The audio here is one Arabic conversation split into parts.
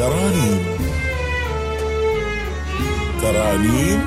ترانيم ترانيم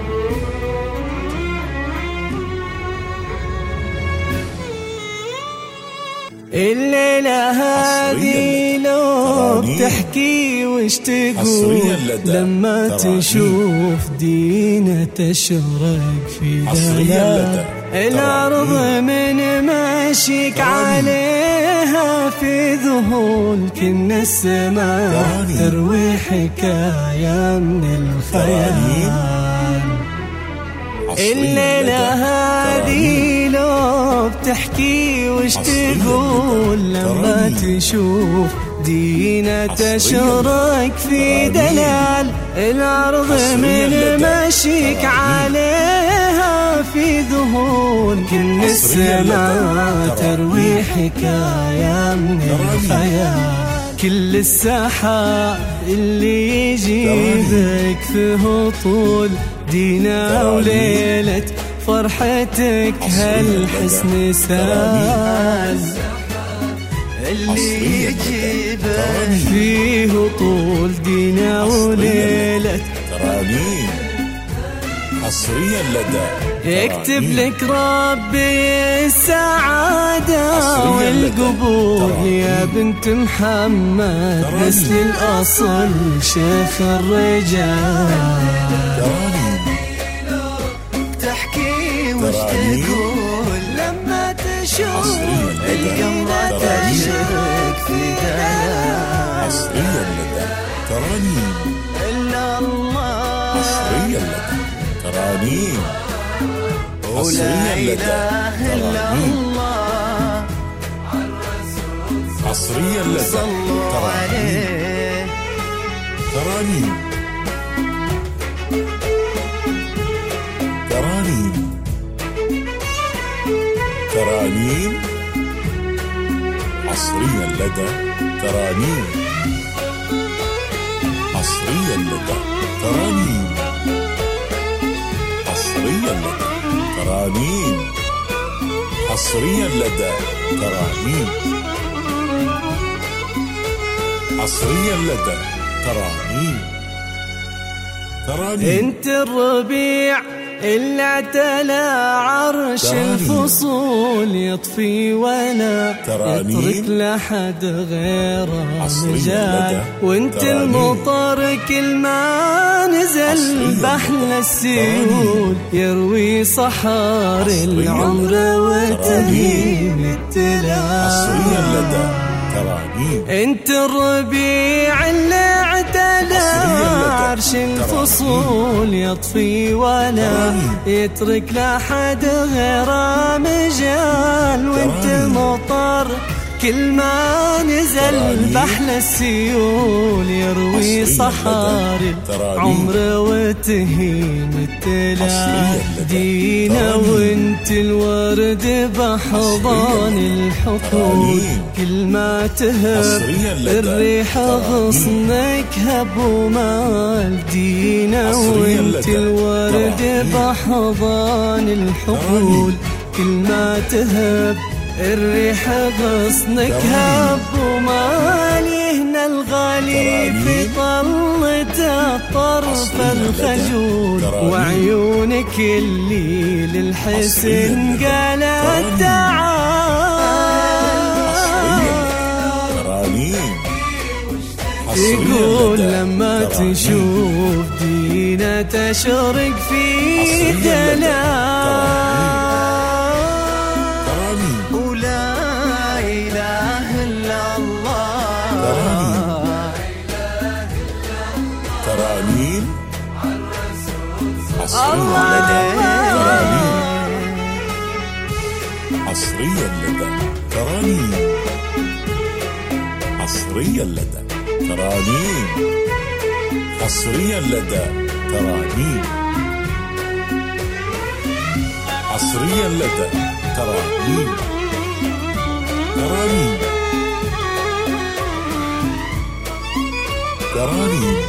الليلة هذه لو بتحكي وش تقول لما تشوف دينا تشرق في دلال الأرض من ماشيك عليها في ذهول كنا السماء تروي حكاية من الخيال. الليلة هذه لو بتحكي وش تقول لما تشوف دينا تشرق في دلال الأرض من ماشيك عليها في ذهول كل السماء تروي حكاية من الخيال. كل السحاب اللي يجيبك فيه طول دينا وليلة فرحتك هالحسن سال اللي يجيبك فيه طول دينا وليلة ترانيم حصريا لدى يكتب لك ربي السعادة والقبول يا بنت محمد نسل الأصل شيخ الرجال. تحكي وش تقول لما تشوف القمرة تشرق في دلال حصريا لدى ترانيم إلا الله حصريا لدى ترانيم ولا إله إلا الله حصريا لدى صلوا عليه ترانيم ترانيم ترانيم حصريا لدى ترانيم حصريا لدى ترانيم حصريا لدى ترانيم حصريا لدى ترانيم حصريا لدى ترانيم ترانيم. انت الربيع اللي اعتلى عرش الفصول يطفي ولا يترك لحد غيره مجال وانت المطر كل ما نزل بحل السيول يروي صحار العمر وتهيم التلال. انت الربيع اللي اعتلى عرش الفصول يطفي ولا يترك لحد غيره مجال وانت المطر كل ما نزل بحل السيول يروي صحاري عمر وتهيم التلال. دينا وانت الورد بحضان الحقول كل ما تهب الريح غصنك هب ومال. دينا وانت الورد بحضان الحقول كل ما تهب الريح غصنك هب ومال. هنا الغالي في طلته طرف الخجول وعيونك اللي للحسن قالت تعال. يقول لما تشوف دينا تشرق في دلال ترانيم حصريا لدى ترانيم حصريا لدى ترانيم حصريا لدى ترانيم حصريا لدى ترانيم ترانيم ترانيم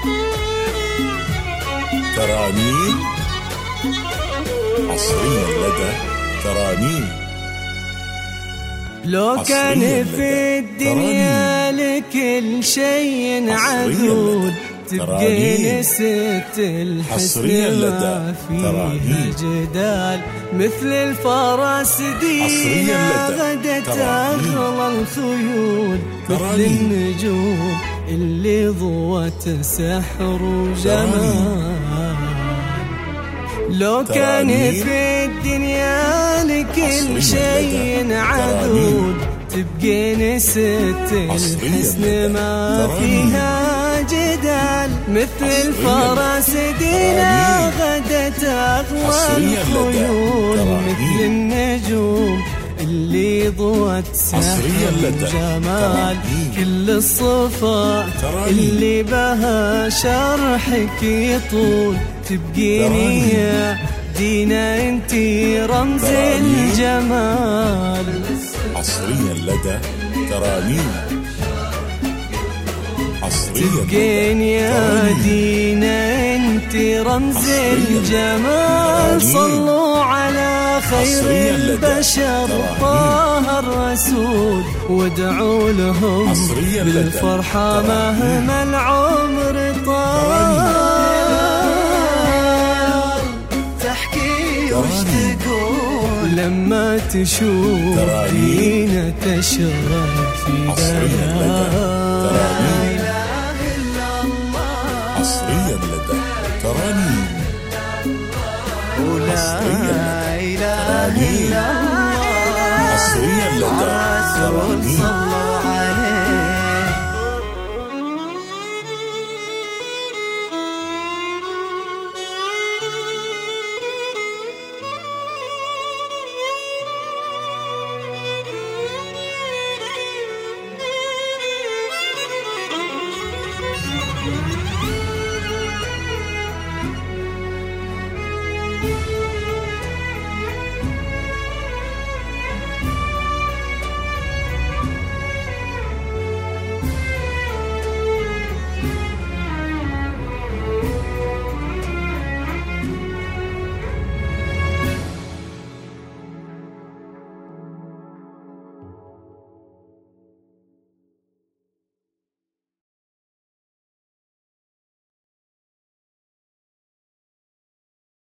ترانيم حصريا لدى ترانيم لو كان في الدنيا لكل شيء عذود تبقى نسة الحسن ما فيها جدال مثل الفرس دينا غدت أغلى الخيول مثل النجوم اللي ضوت سحر وجمال لو كان في الدنيا لكل شيء عذود تبقى نسة الحسن ما فيها جدال مثل الفرس دينا غدت أغلى الخيول مثل النجوم اللي ضوت سحر وجمال كل الصفات اللي بها شرحك يطول تبقيني يا دينا انتي رمز الجمال حصريا لدى ترانيم تبقيني يا دينا انتي رمز الجمال صلوا على خير البشر طه الرسول وادعوا لهم بالفرحة مهما العمر طال تحكي وش تقول لما تشوف فينا تشرق في دلال حصريا لدى ترانيم لا إله إلا الله حصريا لدى ترانيم